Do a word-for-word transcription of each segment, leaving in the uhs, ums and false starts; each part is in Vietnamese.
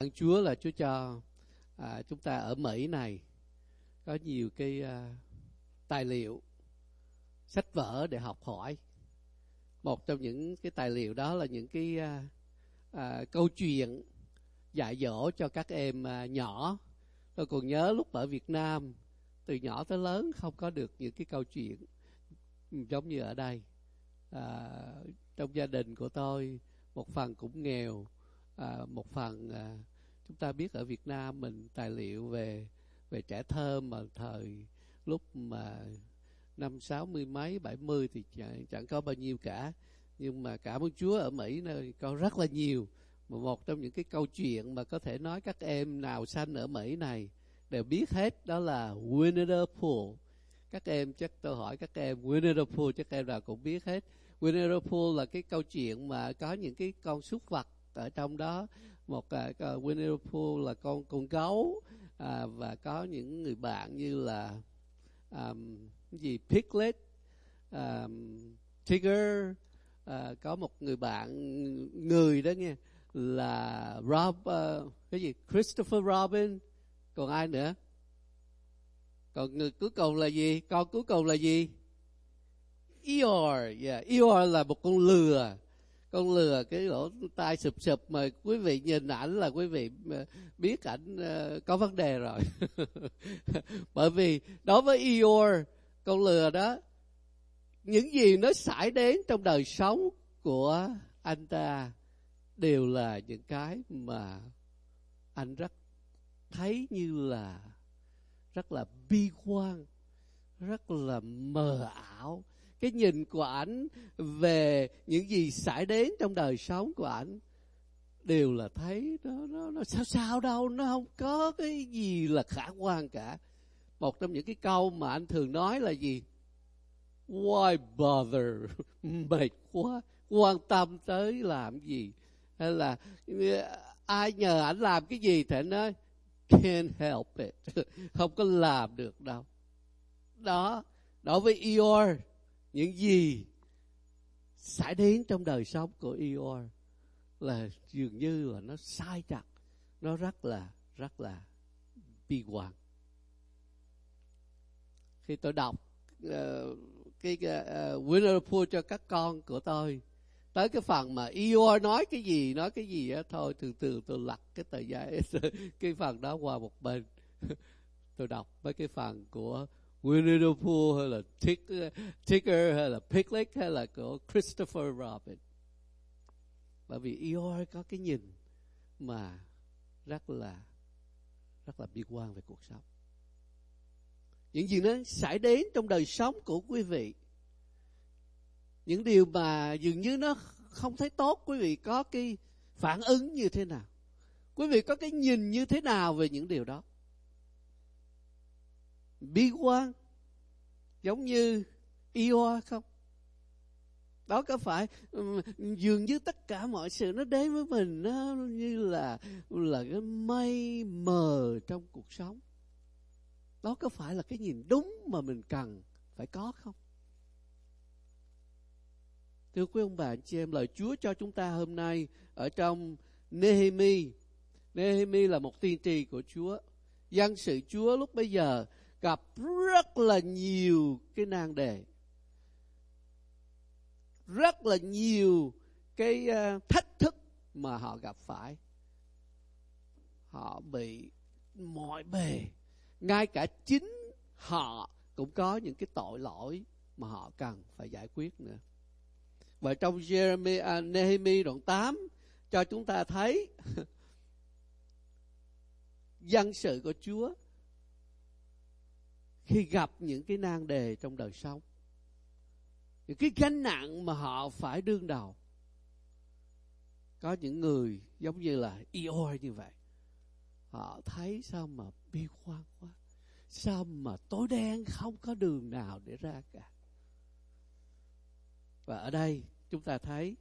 Cảm ơn Chúa là Chúa cho à, chúng ta ở Mỹ này có nhiều cái à, tài liệu, sách vở để học hỏi. Một trong những cái tài liệu đó là những cái à, à, câu chuyện dạy dỗ cho các em à, nhỏ. Tôi còn nhớ lúc ở Việt Nam, từ nhỏ tới lớn không có được những cái câu chuyện giống như ở đây. À, trong gia đình của tôi, một phần cũng nghèo, à, một phần à, chúng ta biết ở Việt Nam mình tài liệu về về trẻ thơ mà thời lúc mà năm sáu mươi mấy bảy mươi thì chẳng, chẳng có bao nhiêu cả, nhưng mà cảm ơn Chúa ở Mỹ nơi có rất là nhiều. Mà một trong những cái câu chuyện mà có thể nói các em nào sanh ở Mỹ này đều biết hết đó là Winnie the Pooh. Các em chắc tôi hỏi các em Winnie the Pooh chắc em nào cũng biết hết. Winnie the Pooh là cái câu chuyện mà có những cái con súc vật ở trong đó. Một uh, Winnie the Pooh là con con gấu, à, và có những người bạn như là um, gì Piglet, um, Tiger, uh, có một người bạn người đó nghe là Rob, uh, cái gì Christopher Robin, còn ai nữa? Còn người cuối cùng là gì? Con cuối cùng là gì? Eeyore, yeah. Eeyore là một con lừa. Con lừa cái lỗ tai sụp sụp mà quý vị nhìn ảnh là quý vị biết ảnh uh, có vấn đề rồi. Bởi vì đối với Eeyore, con lừa đó, những gì nó xảy đến trong đời sống của anh ta đều là những cái mà anh rất thấy như là rất là bi quan, rất là mờ ảo. Cái nhìn của ảnh về những gì xảy đến trong đời sống của ảnh đều là thấy nó, nó, nó sao sao đâu, nó không có cái gì là khả quan cả. Một trong những cái câu mà anh thường nói là gì? Why bother? Mệt quá, quan tâm tới làm gì? Hay là ai nhờ ảnh làm cái gì thì anh nói can't help it, không có làm được đâu. Đó, đối với Eeyore, những gì xảy đến trong đời sống của Eeyore là dường như là nó sai trật, nó rất là rất là bi quan. Khi tôi đọc uh, cái uh, Winnie the Pooh cho các con của tôi, tới cái phần mà Eeyore nói cái gì nói cái gì á, thôi từ từ tôi lật cái tờ giấy cái phần đó qua một bên. Tôi đọc mấy cái phần của Winnie the Pooh hay là Tigger hay là Piglet hay là của Christopher Robin. Bởi vì Eeyore có cái nhìn mà rất là rất là bi quan về cuộc sống. Những gì nó xảy đến trong đời sống của quý vị, những điều mà dường như nó không thấy tốt, quý vị có cái phản ứng như thế nào? Quý vị có cái nhìn như thế nào về những điều đó? Bi quan giống như Eeyore không? Đó có phải dường như tất cả mọi sự nó đến với mình nó như là là cái mây mờ trong cuộc sống. Đó có phải là cái nhìn đúng mà mình cần phải có không? Thưa quý ông bà anh chị em, lời Chúa cho chúng ta hôm nay ở trong Nehemi. Nehemi là một tiên tri của Chúa. Dân sự Chúa lúc bấy giờ gặp rất là nhiều cái nan đề, rất là nhiều cái uh, thách thức mà họ gặp phải. Họ bị mọi bề, ngay cả chính họ cũng có những cái tội lỗi mà họ cần phải giải quyết nữa. Và trong Jeremy, uh, Nehemi đoạn tám cho chúng ta thấy dân sự của Chúa khi gặp những cái nan đề trong đời sống, những cái gánh nặng mà họ phải đương đầu. Có những người giống như là Eeyore như vậy, họ thấy sao mà bi quan quá, sao mà tối đen không có đường nào để ra cả. Và ở đây chúng ta thấy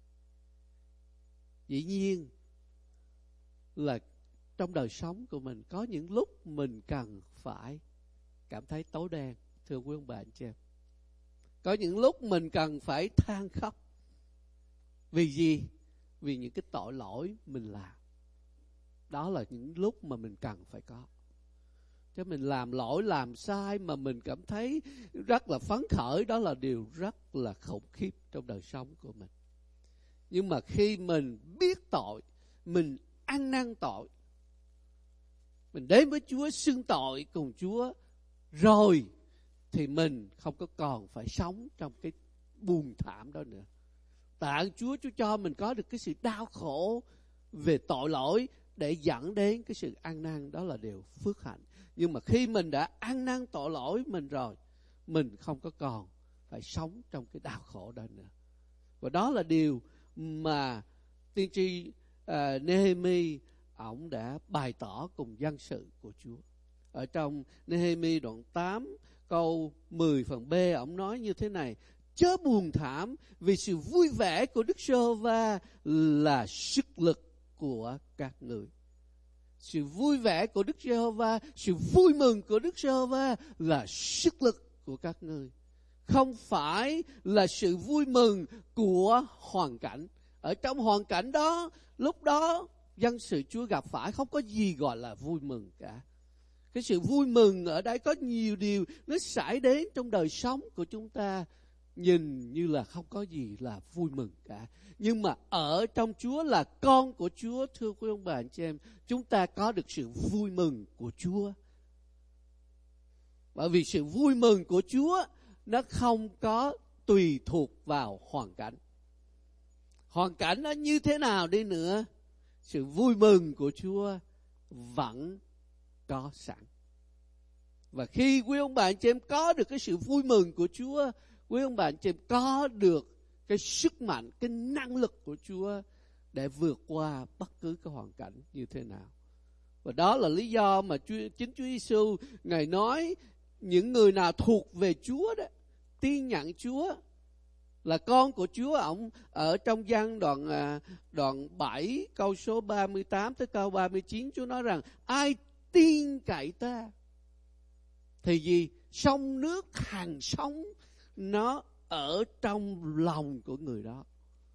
dĩ nhiên là trong đời sống của mình có những lúc mình cần phải cảm thấy tối đen, thưa quý ông bà anh chị em. Có những lúc mình cần phải than khóc. Vì gì? Vì những cái tội lỗi mình làm. đó là những lúc mà mình cần phải có. Chứ mình làm lỗi, làm sai mà mình cảm thấy rất là phấn khởi, đó là điều rất là khủng khiếp trong đời sống của mình. Nhưng mà khi mình biết tội, mình ăn năn tội, mình đến với Chúa xưng tội cùng Chúa rồi, thì mình không có còn phải sống trong cái buồn thảm đó nữa. Tạ ơn Chúa, Chúa cho mình có được cái sự đau khổ về tội lỗi để dẫn đến cái sự ăn năn, đó là điều phước hạnh. Nhưng mà khi mình đã ăn năn tội lỗi mình rồi, mình không có còn phải sống trong cái đau khổ đó nữa. Và đó là điều mà tiên tri uh, Nehemi ổng đã bày tỏ cùng dân sự của Chúa. Ở trong Nehemi đoạn tám câu mười phần B, ổng nói như thế này: chớ buồn thảm, vì sự vui vẻ của Đức Giê-hô-va là sức lực của các người. Sự vui vẻ của Đức Giê-hô-va, sự vui mừng của Đức Giê-hô-va là sức lực của các ngươi. Không phải là sự vui mừng của hoàn cảnh. Ở trong hoàn cảnh đó, lúc đó dân sự Chúa gặp phải không có gì gọi là vui mừng cả. Cái sự vui mừng ở đây có nhiều điều nó xảy đến trong đời sống của chúng ta, nhìn như là không có gì là vui mừng cả. Nhưng mà ở trong Chúa, là con của Chúa, thưa quý ông bà anh chị em, chúng ta có được sự vui mừng của Chúa. Bởi vì sự vui mừng của Chúa nó không có tùy thuộc vào hoàn cảnh. Hoàn cảnh nó như thế nào đi nữa, sự vui mừng của Chúa vẫn có sẵn. Và khi quý ông bà anh chị em có được cái sự vui mừng của Chúa, quý ông bà anh chị em có được cái sức mạnh, cái năng lực của Chúa để vượt qua bất cứ cái hoàn cảnh như thế nào. Và đó là lý do mà Chúa, chính Chúa Giêsu Ngài nói những người nào thuộc về Chúa đó, tin nhận Chúa là con của Chúa. Ông ở trong Giăng đoạn đoạn bảy câu số ba mươi tám tới câu ba mươi chín, Chúa nói rằng ai tin cậy ta thì gì? Sông nước hằng sống nó ở trong lòng của người đó.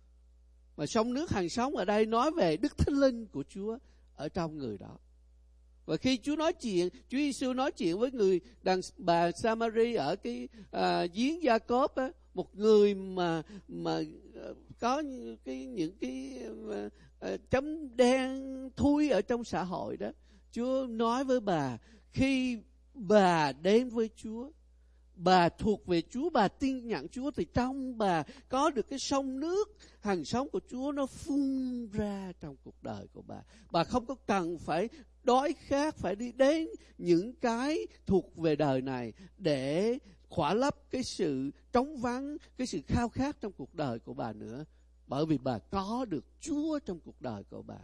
Mà sông nước hằng sống ở đây nói về Đức Thánh Linh của Chúa ở trong người đó. Và khi Chúa nói chuyện, Chúa Giêsu nói chuyện với người đàn bà Samari ở cái à, giếng Gia-cốp á, một người mà mà có cái những cái à, à, chấm đen thui ở trong xã hội đó. Chúa nói với bà, khi bà đến với Chúa, bà thuộc về Chúa, bà tin nhận Chúa, thì trong bà có được cái sông nước hằng sống của Chúa nó phun ra trong cuộc đời của bà. Bà không có cần phải đói khát, phải đi đến những cái thuộc về đời này để khỏa lấp cái sự trống vắng, cái sự khao khát trong cuộc đời của bà nữa. Bởi vì bà có được Chúa trong cuộc đời của bà.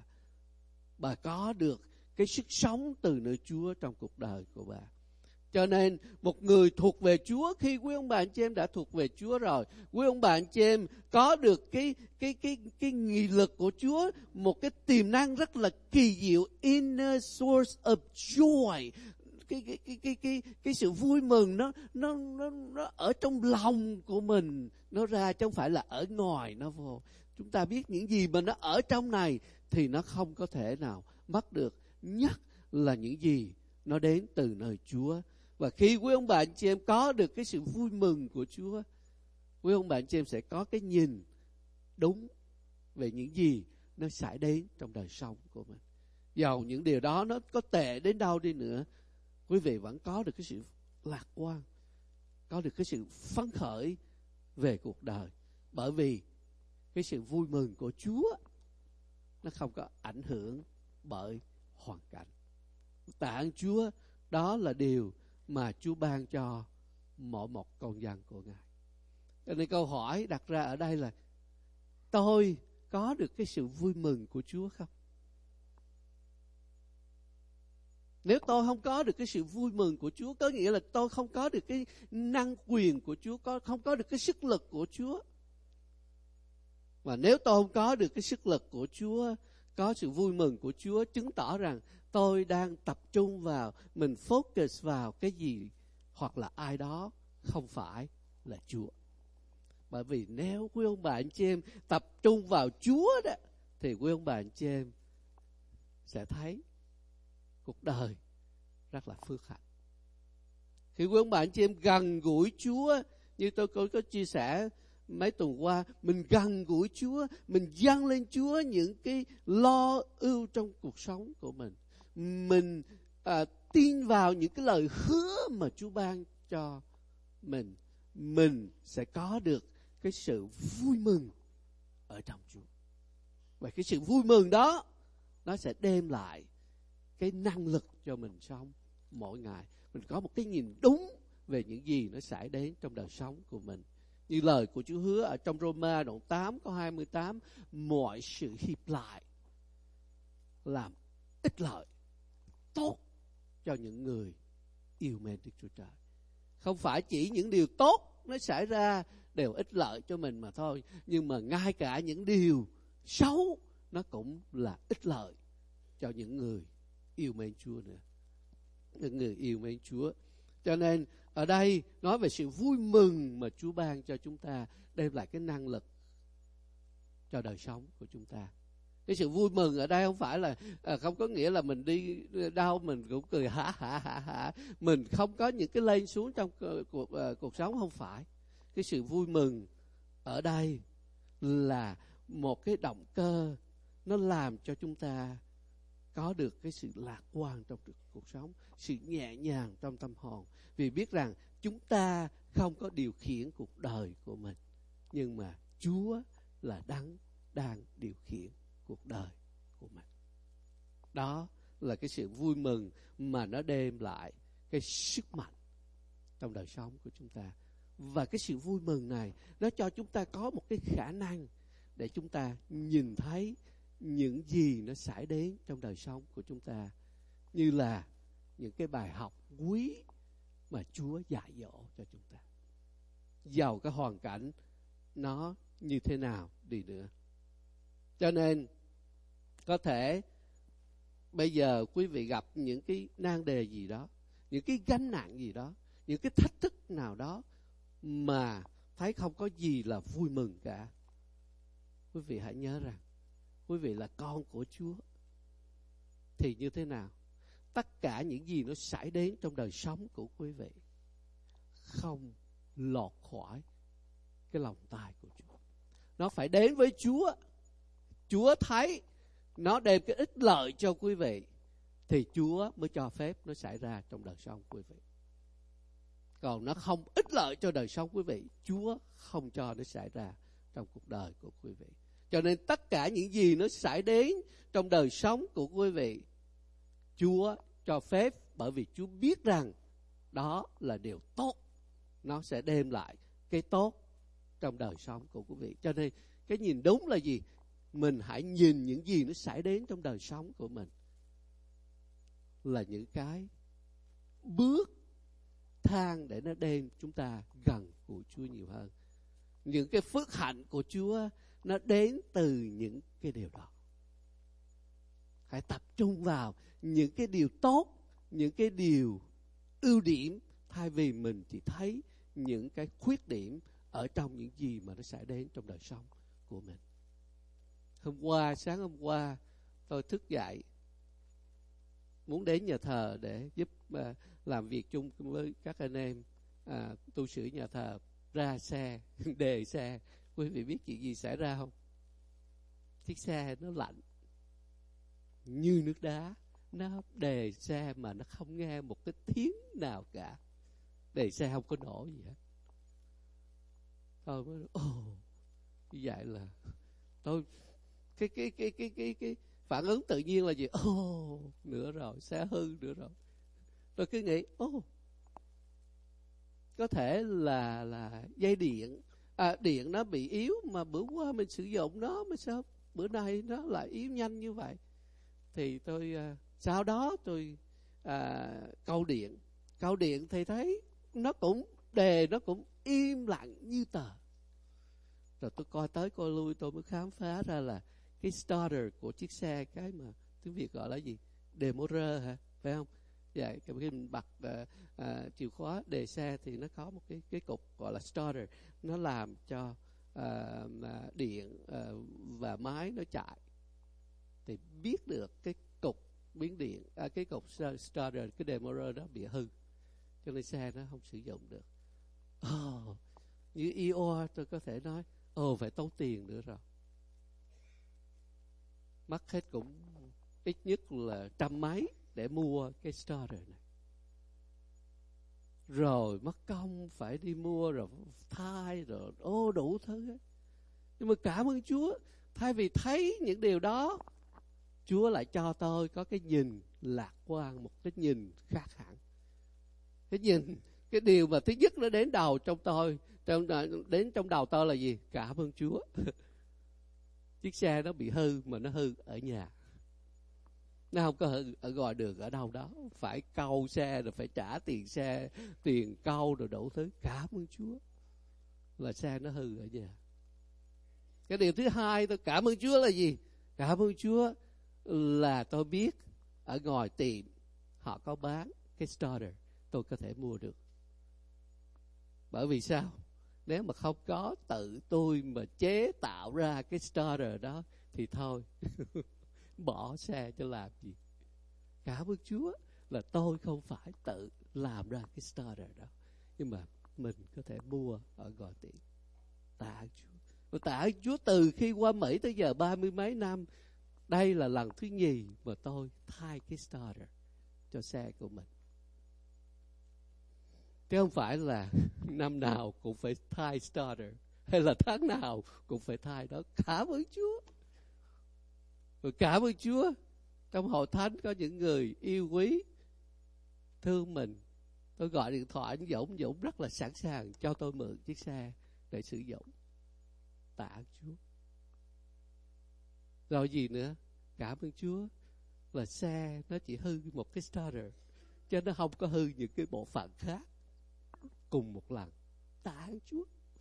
Bà có được cái sức sống từ nơi Chúa trong cuộc đời của bà. Cho nên một người thuộc về Chúa, khi quý ông bà anh chị em đã thuộc về Chúa rồi, quý ông bà anh chị em có được cái cái cái cái nghị lực của Chúa, một cái tiềm năng rất là kỳ diệu, inner source of joy. Cái cái cái cái cái cái sự vui mừng nó nó nó nó ở trong lòng của mình nó ra, chứ không phải là ở ngoài nó vô. Chúng ta biết những gì mà nó ở trong này thì nó không có thể nào mất được, nhất là những gì nó đến từ nơi Chúa. Và khi quý ông bà anh chị em có được cái sự vui mừng của Chúa, quý ông bà anh chị em sẽ có cái nhìn đúng về những gì nó xảy đến trong đời sống của mình. Dầu những điều đó nó có tệ đến đâu đi nữa, quý vị vẫn có được cái sự lạc quan, có được cái sự phấn khởi về cuộc đời. Bởi vì cái sự vui mừng của Chúa nó không có ảnh hưởng bởi hoàn cảnh. Tạ ơn Chúa, đó là điều mà Chúa ban cho mỗi một con dân của Ngài. Cho nên câu hỏi đặt ra ở đây là tôi có được cái sự vui mừng của Chúa không? Nếu tôi không có được cái sự vui mừng của Chúa, có nghĩa là tôi không có được cái năng quyền của Chúa, không có được cái sức lực của Chúa. Và nếu tôi không có được cái sức lực của Chúa, có sự vui mừng của Chúa, chứng tỏ rằng tôi đang tập trung vào, mình focus vào cái gì hoặc là ai đó, không phải là Chúa. Bởi vì nếu quý ông bà anh chị em tập trung vào Chúa đó, thì quý ông bà anh chị em sẽ thấy cuộc đời rất là phước hạnh. Khi quý ông bà anh chị em gần gũi Chúa, như tôi có, có chia sẻ mấy tuần qua, mình gần gũi Chúa, mình dâng lên Chúa những cái lo âu trong cuộc sống của mình. Mình à, tin vào những cái lời hứa mà Chúa ban cho mình. Mình sẽ có được cái sự vui mừng ở trong Chúa. Và cái sự vui mừng đó, nó sẽ đem lại cái năng lực cho mình sống mỗi ngày. Mình có một cái nhìn đúng về những gì nó xảy đến trong đời sống của mình. Như lời của Chúa hứa ở trong Roma đoạn tám câu hai mươi tám, mọi sự hiệp lại làm ích lợi, tốt cho những người yêu mến Đức Chúa Trời. Không phải chỉ những điều tốt nó xảy ra đều ích lợi cho mình mà thôi, nhưng mà ngay cả những điều xấu nó cũng là ích lợi cho những người yêu mến Chúa nữa. Những người yêu mến Chúa. Cho nên ở đây nói về sự vui mừng mà Chúa ban cho chúng ta, đem lại cái năng lực cho đời sống của chúng ta. Cái sự vui mừng ở đây không phải là à, không có nghĩa là mình đi đâu mình cũng cười hả hả hả hả, mình không có những cái lên xuống trong cuộc uh, cuộc sống, không phải. Cái sự vui mừng ở đây là một cái động cơ, nó làm cho chúng ta có được cái sự lạc quan trong cuộc sống, sự nhẹ nhàng trong tâm hồn, vì biết rằng chúng ta không có điều khiển cuộc đời của mình, nhưng mà Chúa là đấng đang điều khiển cuộc đời của mình. Đó là cái sự vui mừng mà nó đem lại cái sức mạnh trong đời sống của chúng ta. Và cái sự vui mừng này nó cho chúng ta có một cái khả năng để chúng ta nhìn thấy những gì nó xảy đến trong đời sống của chúng ta, như là những cái bài học quý mà Chúa dạy dỗ cho chúng ta, dầu cái hoàn cảnh nó như thế nào đi nữa. Cho nên có thể bây giờ quý vị gặp những cái nan đề gì đó, những cái gánh nặng gì đó, những cái thách thức nào đó mà thấy không có gì là vui mừng cả, quý vị hãy nhớ rằng quý vị là con của Chúa. Thì như thế nào? Tất cả những gì nó xảy đến trong đời sống của quý vị không lọt khỏi cái lòng tay của Chúa. Nó phải đến với Chúa. Chúa thấy nó đem cái ích lợi cho quý vị, thì Chúa mới cho phép nó xảy ra trong đời sống quý vị. Còn nó không ích lợi cho đời sống quý vị, Chúa không cho nó xảy ra trong cuộc đời của quý vị. Cho nên tất cả những gì nó xảy đến trong đời sống của quý vị, Chúa cho phép, bởi vì Chúa biết rằng đó là điều tốt. Nó sẽ đem lại cái tốt trong đời sống của quý vị. Cho nên cái nhìn đúng là gì? Mình hãy nhìn những gì nó xảy đến trong đời sống của mình là những cái bước thang để nó đem chúng ta gần của Chúa nhiều hơn. Những cái phước hạnh của Chúa nó đến từ những cái điều đó. Hãy tập trung vào những cái điều tốt, những cái điều ưu điểm, thay vì mình chỉ thấy những cái khuyết điểm ở trong những gì mà nó xảy đến trong đời sống của mình. Hôm qua, sáng hôm qua, tôi thức dậy muốn đến nhà thờ để giúp uh, làm việc chung với các anh em uh, tu sĩ nhà thờ. Ra xe, đề xe, quý vị biết chuyện gì xảy ra không? Chiếc xe nó lạnh như nước đá, nó đề xe mà nó không nghe một cái tiếng nào cả, đề xe không có nổ gì hết. Tôi mới ồ, như vậy là tôi cái cái cái cái cái cái phản ứng tự nhiên là gì? Ồ, nữa rồi, xe hư nữa rồi. Tôi cứ nghĩ ồ, có thể là là dây điện à, điện nó bị yếu, mà bữa qua mình sử dụng nó mà sao bữa nay nó lại yếu nhanh như vậy. Thì tôi à, sau đó tôi à, câu điện câu điện thì thấy nó cũng đề nó cũng im lặng như tờ. Rồi tôi coi tới coi lui, tôi mới khám phá ra là cái starter của chiếc xe, cái mà tiếng Việt gọi là gì, đề motor hả, phải không? Vậy khi mình bật uh, uh, chìa khóa đề xe thì nó có một cái cái cục gọi là starter, nó làm cho uh, điện uh, và máy nó chạy. Thì biết được cái cục biến điện, à, cái cục starter, cái demorer đó bị hư, cho nên xe nó không sử dụng được. Oh, như e o tôi có thể nói, ồ oh, phải tốn tiền nữa rồi. Mất hết cũng ít nhất là trăm mấy để mua cái starter này. Rồi mất công phải đi mua, rồi thay, rồi ô đủ thứ ấy. Nhưng mà cảm ơn Chúa, thay vì thấy những điều đó, Chúa lại cho tôi có cái nhìn lạc quan, một cái nhìn khác hẳn. Cái nhìn, cái điều mà thứ nhất nó đến đầu trong tôi, trong, đến trong đầu tôi là gì? Cảm ơn Chúa. Chiếc xe nó bị hư mà nó hư ở nhà. Nó không có hư ở ngoài đường ở đâu đó. Phải câu xe rồi phải trả tiền xe, tiền câu rồi đủ thứ. Cảm ơn Chúa là xe nó hư ở nhà. Cái điều thứ hai tôi cảm ơn Chúa là gì? Cảm ơn Chúa là tôi biết ở ngoài tiệm họ có bán cái starter, tôi có thể mua được. Bởi vì sao? Nếu mà không có tự tôi mà chế tạo ra cái starter đó thì thôi, bỏ xe cho làm gì. Cảm ơn Chúa là tôi không phải tự làm ra cái starter đó, nhưng mà mình có thể mua ở ngoài tiệm. Tạ ơn Chúa. Và tạ ơn Chúa từ khi qua Mỹ tới giờ ba mươi mấy năm, đây là lần thứ nhì mà tôi thay cái starter cho xe của mình. Chứ không phải là năm nào cũng phải thay starter, hay là tháng nào cũng phải thay đó. Cảm ơn Chúa. Và cảm ơn Chúa, trong hội thánh có những người yêu quý, thương mình. Tôi gọi điện thoại anh Dũng, Dũng rất là sẵn sàng cho tôi mượn chiếc xe để sử dụng. Tạ ơn Chúa. Rồi gì nữa? Cảm ơn Chúa là xe nó chỉ hư một cái starter, chứ nó không có hư những cái bộ phận khác cùng một lần. Tạ ơn Chúa.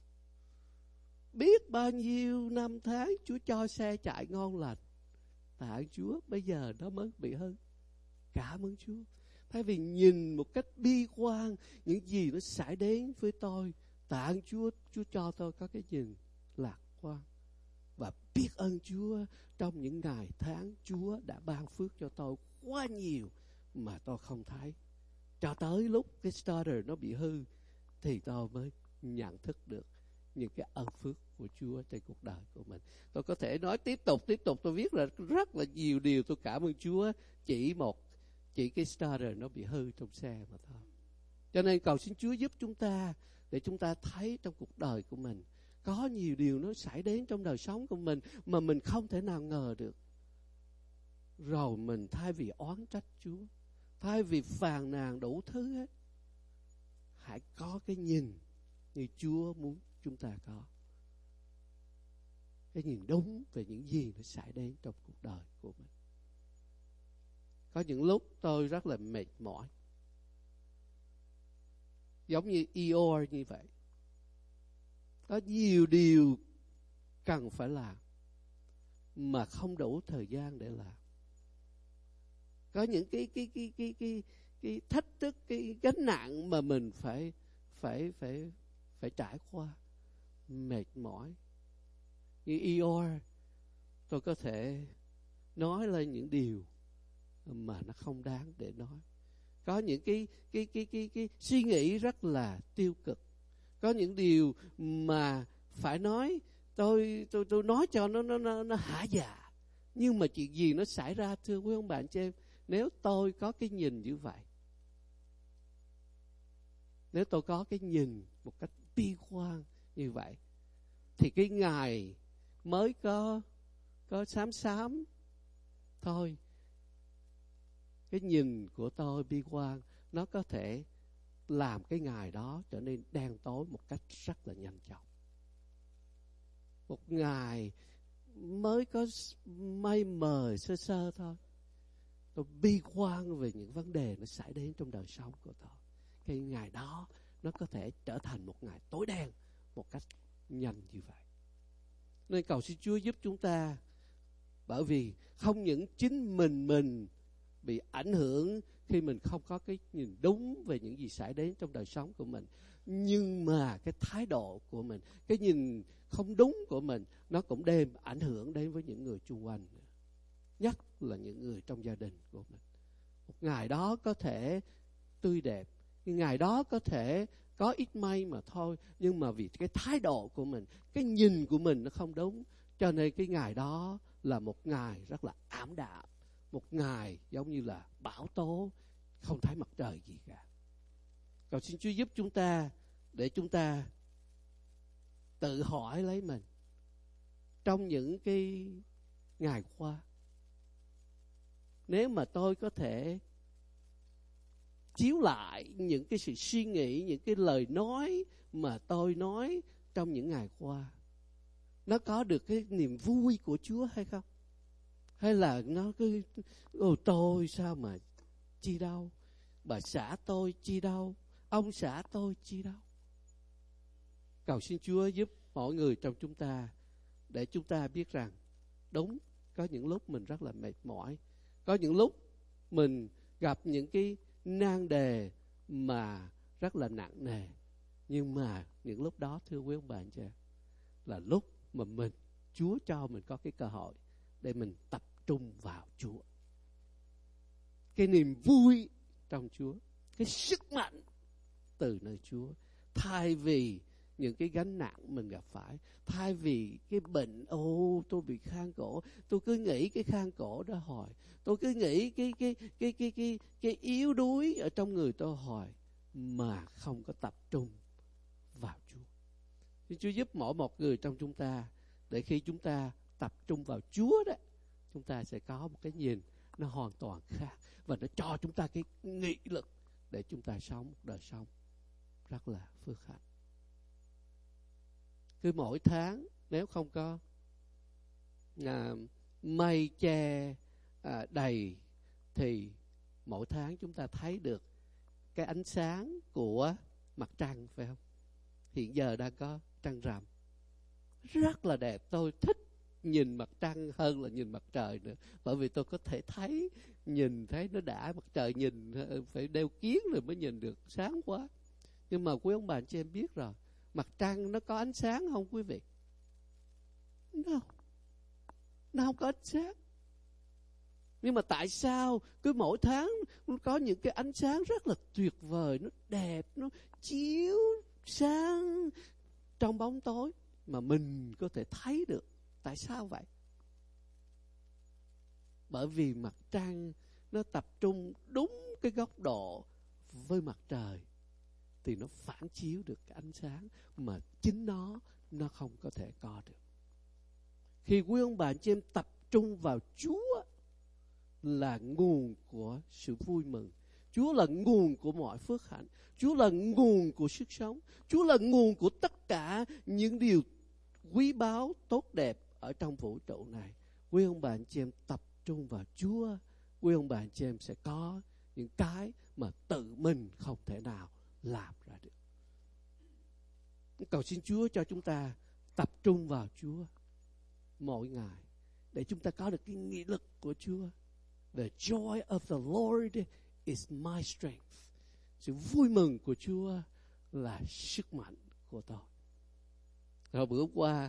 Biết bao nhiêu năm tháng Chúa cho xe chạy ngon lành. Tạ ơn Chúa, bây giờ nó mới bị hư. Cảm ơn Chúa. Thay vì nhìn một cách bi quan những gì nó xảy đến với tôi, tạ ơn Chúa, Chúa cho tôi có cái nhìn lạc quan. Và biết ơn Chúa, trong những ngày tháng Chúa đã ban phước cho tôi quá nhiều mà tôi không thấy. Cho tới lúc cái starter nó bị hư thì tôi mới nhận thức được những cái ân phước của Chúa trên cuộc đời của mình. Tôi có thể nói tiếp tục, tiếp tục tôi viết là rất là nhiều điều tôi cảm ơn Chúa. Chỉ một, chỉ cái starter nó bị hư trong xe mà thôi. Cho nên cầu xin Chúa giúp chúng ta để chúng ta thấy trong cuộc đời của mình có nhiều điều nó xảy đến trong đời sống của mình mà mình không thể nào ngờ được. Rồi mình thay vì oán trách Chúa, thay vì phàn nàn đủ thứ ấy, hãy có cái nhìn như Chúa muốn chúng ta có. Cái nhìn đúng về những gì nó xảy đến trong cuộc đời của mình. Có những lúc tôi rất là mệt mỏi, giống như Eeyore như vậy. Có nhiều điều cần phải làm mà không đủ thời gian để làm. Có những cái cái cái cái cái cái thách thức, cái gánh nặng mà mình phải phải phải phải trải qua, mệt mỏi. Như Eeyore, tôi có thể nói lên những điều mà nó không đáng để nói. Có những cái cái cái cái cái suy nghĩ rất là tiêu cực. Có những điều mà phải nói, tôi tôi tôi nói cho nó nó nó, nó hả dạ. Nhưng mà chuyện gì nó xảy ra, thưa quý ông bạn chị em, nếu tôi có cái nhìn như vậy, nếu tôi có cái nhìn một cách bi quan như vậy, thì cái ngày mới có có xám xám thôi, cái nhìn của tôi bi quan nó có thể làm cái ngày đó trở nên đen tối một cách rất là nhanh chóng. Một ngày mới có mây mờ sơ sơ thôi, tôi bi quan về những vấn đề nó xảy đến trong đời sống của tôi, cái ngày đó nó có thể trở thành một ngày tối đen một cách nhanh như vậy. Nên cầu xin Chúa giúp chúng ta, bởi vì không những chính mình mình bị ảnh hưởng khi mình không có cái nhìn đúng về những gì xảy đến trong đời sống của mình, nhưng mà cái thái độ của mình, cái nhìn không đúng của mình, nó cũng đem ảnh hưởng đến với những người xung quanh, nhất là những người trong gia đình của mình. ngày đó có thể tươi đẹp, ngày đó có thể có ít may mà thôi, nhưng mà vì cái thái độ của mình, cái nhìn của mình nó không đúng, cho nên cái ngày đó là một ngày rất là ảm đạm, một ngày giống như là bão tố, không thấy mặt trời gì cả. Cầu xin Chúa giúp chúng ta để chúng ta tự hỏi lấy mình trong những cái ngày qua, nếu mà tôi có thể chiếu lại những cái sự suy nghĩ, những cái lời nói mà tôi nói trong những ngày qua, nó có được cái niềm vui của Chúa hay không? Hay là nó cứ ồ tôi sao mà chi đâu, bà xã tôi chi đâu, ông xã tôi chi đâu. Cầu xin Chúa giúp mỗi người trong chúng ta để chúng ta biết rằng đúng, có những lúc mình rất là mệt mỏi, có những lúc mình gặp những cái nan đề mà rất là nặng nề, nhưng mà những lúc đó thưa quý ông bà anh chị em, là lúc mà mình Chúa cho mình có cái cơ hội để mình tập trung vào Chúa, cái niềm vui trong Chúa, cái sức mạnh từ nơi Chúa, thay vì những cái gánh nặng mình gặp phải, thay vì cái bệnh, ô tôi bị khang cổ, tôi cứ nghĩ cái khang cổ đó hoài, tôi cứ nghĩ cái cái cái cái cái cái yếu đuối ở trong người tôi hoài, mà không có tập trung vào Chúa. Xin Chúa giúp mỗi một người trong chúng ta, để khi chúng ta tập trung vào Chúa đó, chúng ta sẽ có một cái nhìn nó hoàn toàn khác, và nó cho chúng ta cái nghị lực để chúng ta sống một đời sống rất là phước hạnh. Cứ mỗi tháng nếu không có à, mây che à, đầy, thì mỗi tháng chúng ta thấy được cái ánh sáng của mặt trăng, phải không? Hiện giờ đang có trăng rằm, rất là đẹp. Tôi thích nhìn mặt trăng hơn là nhìn mặt trời nữa, bởi vì tôi có thể thấy, nhìn thấy nó đã. Mặt trời nhìn phải đeo kiếng rồi mới nhìn được, sáng quá. Nhưng mà quý ông bà anh chị em biết rồi, mặt trăng nó có ánh sáng không quý vị? No, nó không có ánh sáng. Nhưng mà tại sao cứ mỗi tháng nó có những cái ánh sáng rất là tuyệt vời, nó đẹp, nó chiếu sáng trong bóng tối mà mình có thể thấy được? Tại sao vậy? Bởi vì mặt trăng nó tập trung đúng cái góc độ với mặt trời, thì nó phản chiếu được cái ánh sáng mà chính nó nó không có thể có được. Khi quý ông bà chị em tập trung vào Chúa là nguồn của sự vui mừng, Chúa là nguồn của mọi phước hạnh, Chúa là nguồn của sức sống, Chúa là nguồn của tất cả những điều quý báu tốt đẹp ở trong vũ trụ này. Quý ông bà anh chị em tập trung vào Chúa, quý ông bà anh chị em sẽ có những cái mà tự mình không thể nào làm ra được. Cầu xin Chúa cho chúng ta tập trung vào Chúa mỗi ngày, để chúng ta có được cái nghị lực của Chúa. The joy of the Lord is my strength. Sự vui mừng của Chúa là sức mạnh của tôi. Rồi bữa qua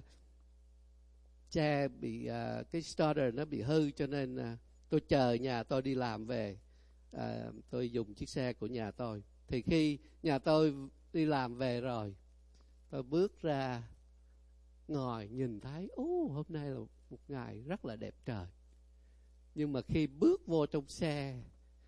cha bị uh, cái starter nó bị hư, cho nên uh, tôi chờ nhà tôi đi làm về, uh, tôi dùng chiếc xe của nhà tôi. Thì khi nhà tôi đi làm về rồi, tôi bước ra ngồi nhìn thấy, ô hôm nay là một ngày rất là đẹp trời. Nhưng mà khi bước vô trong xe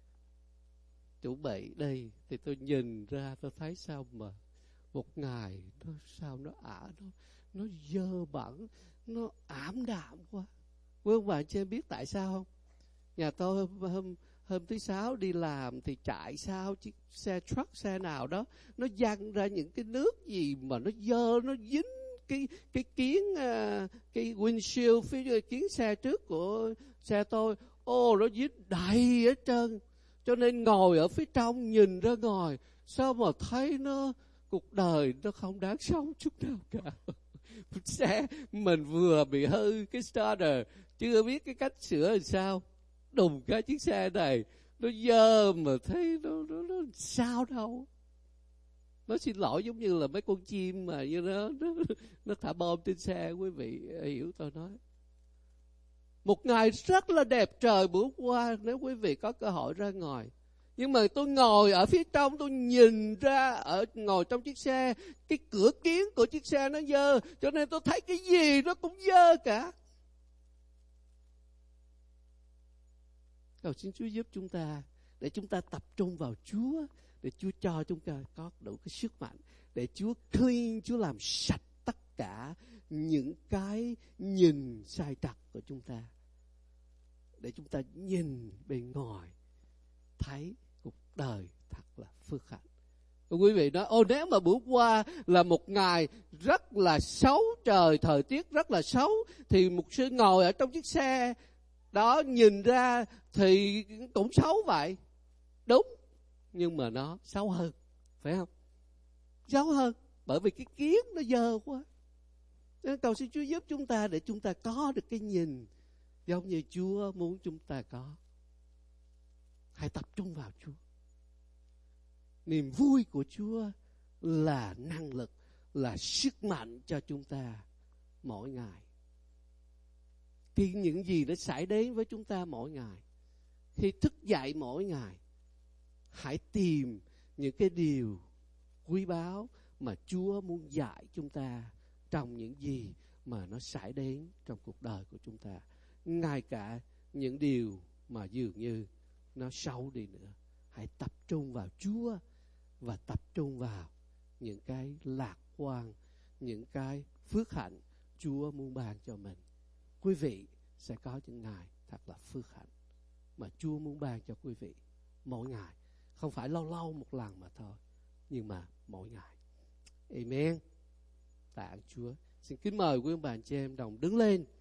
chuẩn bị đi, thì tôi nhìn ra, tôi thấy sao mà một ngày nó sao nó ả nó nó dơ bẩn, nó ảm đạm quá. Quý ông bà chị em biết tại sao không? Nhà tôi hôm, hôm, hôm thứ Sáu đi làm thì chạy sau chiếc xe truck, xe nào đó, nó văng ra những cái nước gì mà nó dơ, nó dính cái cái kiến uh, cái windshield phía kiến xe trước của xe tôi. Ô nó dính đầy hết trơn, cho nên ngồi ở phía trong nhìn ra ngoài, sao mà thấy nó cuộc đời nó không đáng sống chút nào cả. Xe mình vừa bị hư cái starter, chưa biết cái cách sửa làm sao, đùng cái chiếc xe này nó dơ mà thấy nó nó nó sao đâu. Nó xin lỗi giống như là mấy con chim mà như nó nó, nó thả bom trên xe, quý vị hiểu tôi nói. Một ngày rất là đẹp trời bữa qua, nếu quý vị có cơ hội ra ngoài. Nhưng mà tôi ngồi ở phía trong, tôi nhìn ra, ở ngồi trong chiếc xe, cái cửa kiến của chiếc xe nó dơ, cho nên tôi thấy cái gì nó cũng dơ cả. Cầu xin Chúa giúp chúng ta, để chúng ta tập trung vào Chúa, để Chúa cho chúng ta có đủ cái sức mạnh, để Chúa clean, Chúa làm sạch tất cả những cái nhìn sai trật của chúng ta, để chúng ta nhìn bên ngoài thấy cuộc đời thật là phước hạnh. Quý vị nói, ô nếu mà bữa qua là một ngày rất là xấu, trời thời tiết rất là xấu, thì mục sư ngồi ở trong chiếc xe đó nhìn ra thì cũng xấu vậy. Đúng, nhưng mà nó xấu hơn, phải không? Xấu hơn, bởi vì cái kiến nó dơ quá. Nên cầu xin Chúa giúp chúng ta để chúng ta có được cái nhìn giống như Chúa muốn chúng ta có. Hãy tập trung vào Chúa. Niềm vui của Chúa là năng lực, là sức mạnh cho chúng ta mỗi ngày. Khi những gì nó xảy đến với chúng ta mỗi ngày, khi thức dậy mỗi ngày, hãy tìm những cái điều quý báu mà Chúa muốn dạy chúng ta trong những gì mà nó xảy đến trong cuộc đời của chúng ta. Ngay cả những điều mà dường như nó xấu đi nữa, hãy tập trung vào Chúa và tập trung vào những cái lạc quan, những cái phước hạnh Chúa muốn ban cho mình. Quý vị sẽ có những ngày thật là phước hạnh mà Chúa muốn ban cho quý vị mỗi ngày. Không phải lâu lâu một lần mà thôi, nhưng mà mỗi ngày. Amen. Tạ ơn Chúa. Xin kính mời quý ông bà anh chị em đồng đứng lên.